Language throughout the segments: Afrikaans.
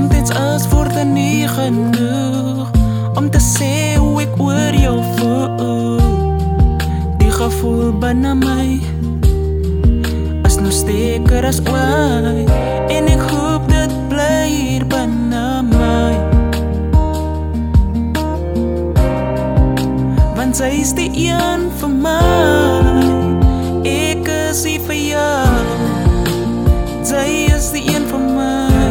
steeds as word er nie genoeg om te sê hoe ek oor jou voel. Die gevoel binne my is nog sterker as ooit, en ek hoop dit bly hier binne my, want sy is die een vir my. Ek is hier vir jou, sy is die een vir my.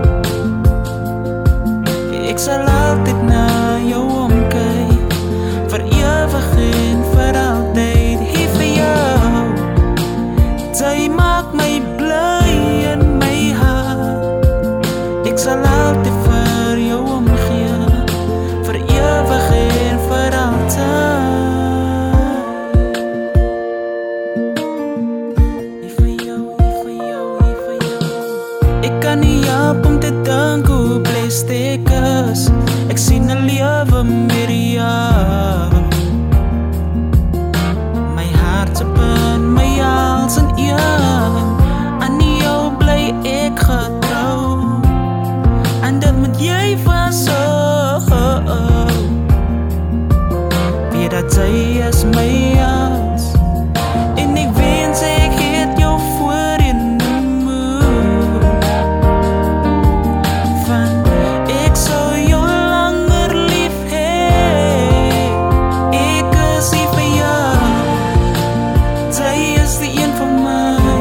Ek sal altyd na jou omkyk, vir ewig en vir altyd hier vir jou. Sy maak my bly in my hart. Ek sal altyd vir jou omgee, vir ewig en vir altyd. Hier vir jou, hier vir jou, hier vir jou. Ek kan nie help om te dink hoe blessed ek is. Ek sien 'n lewe met jou. My hart se punt, my hals en een. Aan jou bly ek getrou, en dit moet jy vashou. Weet dat sy is my alles, en ek wens ek het jou voorheen ontmoet. Van ek sou jou langer lief hê. Ek is hier vir jou, sy is die een vir my.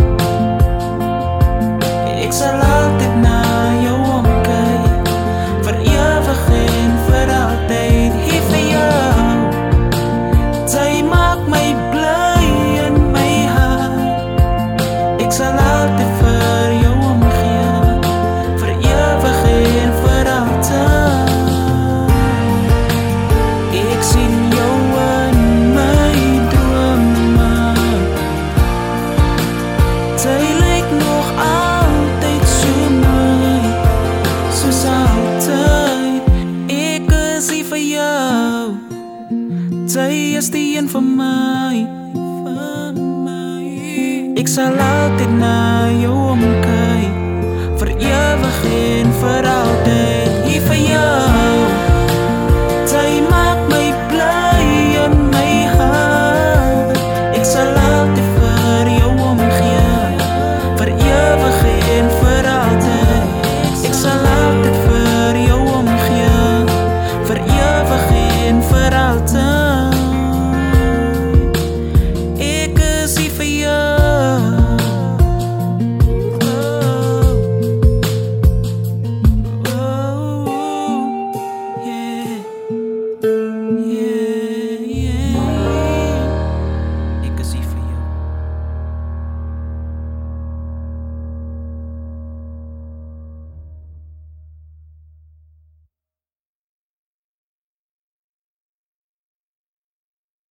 Ek sal altyd na jou omkyk, vir ewig en vir altyd hier vir jou. Sy maak my bly in my hart. Ek sal altyd vir jou omgee, vir ewig en vir altyd. Ek sien jou in my drome. Sy lyk nog altyd so mooi, soos altyd. Ek is hier vir jou, sy is die een vir my. Ek sal altyd na jou omkyk, vir ewig en vir